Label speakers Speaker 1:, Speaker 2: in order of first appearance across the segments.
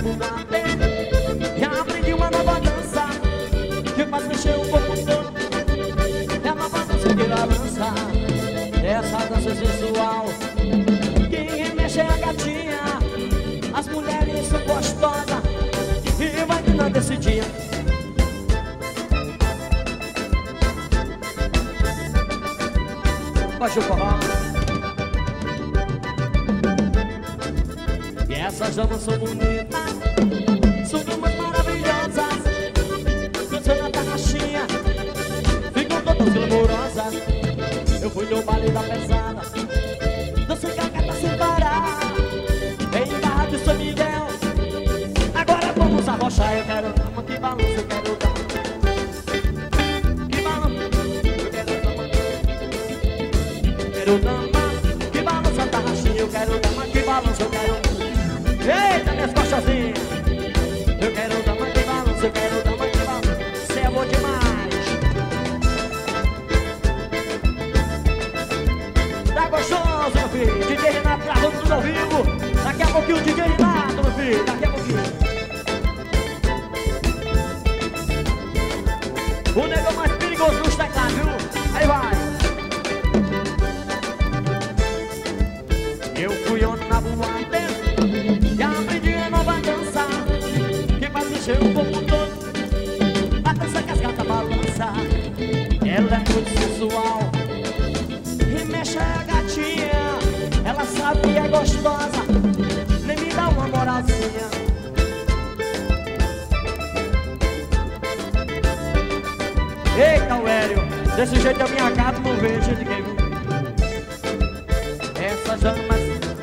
Speaker 1: boate. Já aprendi uma nova dança que faz mexer o corpo todo. É a nova dança que balança, essa dança sensual. Quem remexe é a gatinha, as mulheres são gostosas e vai ganhar desse dia. Baixa o forró. E essas damas são bonitas, são damas maravilhosas. Dançando na tarraxinha, ficam todas glamurosas. Eu fui no baile da pesada, dançando cacata sem parar, em Barra de São Miguel. Agora vamos arrochar. Eu quero dama que balança, eu quero dama que balança, eu quero dama, quero dama que balança a tarraxinha. Eu quero dama que balança, eu quero. Eita, minhas costazinhas. Eu quero dama que balança, eu quero dama que balança. Cê é bom demais. Tá gostoso, meu filho. DJ Renato gravando tudo ao vivo. Daqui a pouquinho o DJ Renato, meu filho. Daqui a pouquinho. O negão mais perigoso nos teclados, viu? Aí vai. Eu fui ontem na boate, já aprendi a nova dança que faz mexer o corpo todo. A dança que as gatas balança, ela é muito sensual. Remexe a gatinha, ela sabe que é gostosa, nem me dá uma moralzinha. Eita, o Hélio, desse jeito a minha casa não vejo de quem viu. Essas damas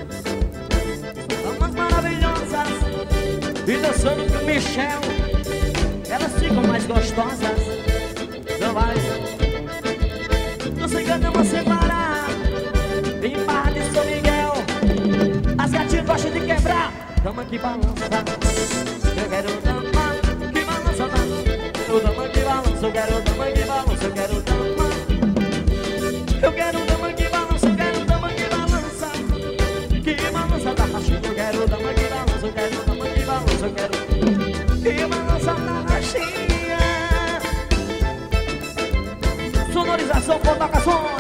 Speaker 1: maravilhosas, e dançando com o Michel, elas ficam mais gostosas. Não vai, não se engana, você parar. Em Barra de São Miguel, as gatinhas gostam de quebrar. Dama que balança, eu quero dama que balança, eu dama que balança, eu quero dama que balança, eu quero dama, eu quero dama que balança, eu quero dama que balança, que balança da ranchinha. Eu quero dama que balança, eu quero dama que balança, eu quero que balança da ranchinha. Sonorização, colocação.